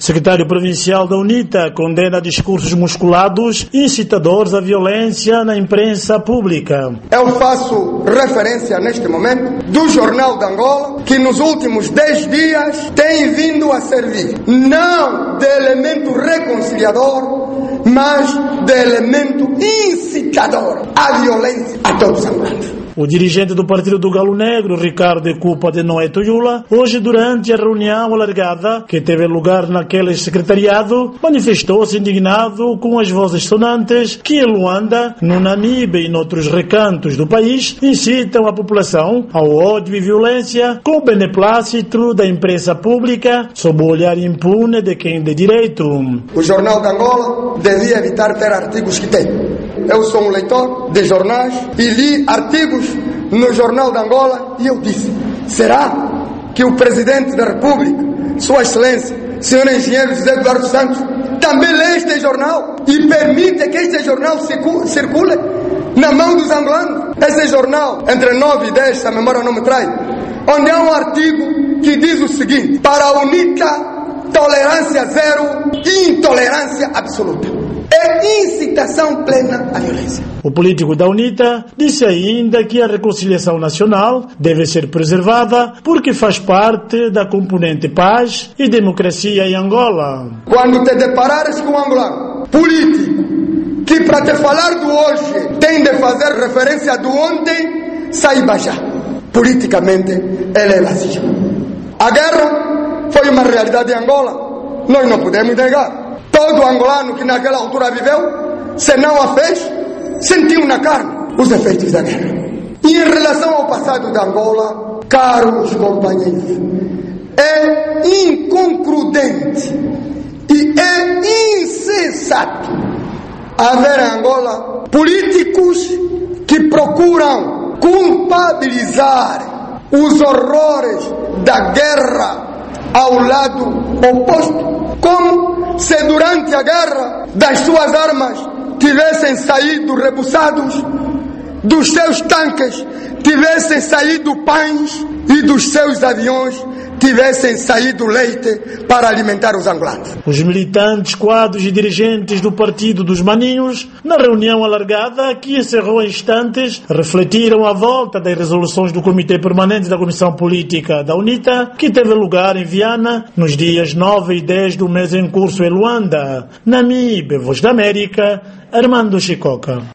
Secretário Provincial da UNITA condena discursos musculados incitadores à violência na imprensa pública. Eu faço referência neste momento do Jornal de Angola, que nos últimos 10 dias tem vindo a servir não de elemento reconciliador, mas de elemento incitador à violência a todos os angolanos. O dirigente do Partido do Galo Negro, Ricardo Ecupa de Noé Toyula, hoje durante a reunião alargada que teve lugar naquele secretariado, manifestou-se indignado com as vozes sonantes que em Luanda, no Namibe e noutros recantos do país incitam a população ao ódio e violência com o beneplácito da imprensa pública sob o olhar impune de quem de direito. O Jornal de Angola devia evitar ter artigos que tem. Eu sou um leitor de jornais e li artigos no Jornal de Angola e eu disse, será que o Presidente da República, Sua Excelência, Sr. Engenheiro José Eduardo Santos, também lê este jornal e permite que este jornal circule na mão dos angolanos? Esse jornal, entre 9 e 10, se a memória não me trai, onde há um artigo que diz o seguinte: para a UNITA, tolerância zero e intolerância absoluta. É incitação plena à violência. O político da UNITA disse ainda que a reconciliação nacional deve ser preservada porque faz parte da componente paz e democracia em Angola. Quando te deparares com um angolano político que para te falar do hoje tem de fazer referência do ontem, saiba já, politicamente ele é vazio. A guerra foi uma realidade em Angola, nós não podemos negar. Todo angolano que naquela altura viveu, se não a fez, sentiu na carne os efeitos da guerra. E em relação ao passado de Angola, caros companheiros, é inconcludente e é insensato haver em Angola políticos que procuram culpabilizar os horrores da guerra ao lado oposto, como se durante a guerra das suas armas tivessem saído rebuçados, dos seus tanques tivessem saído pães e dos seus aviões tivessem saído leite para alimentar os angolanos. Os militantes, quadros e dirigentes do Partido dos Maninhos, na reunião alargada que encerrou em instantes, refletiram a volta das resoluções do Comitê Permanente da Comissão Política da UNITA, que teve lugar em Viana nos dias 9 e 10 do mês em curso em Luanda. Namibe, Voz da América, Armando Chicoca.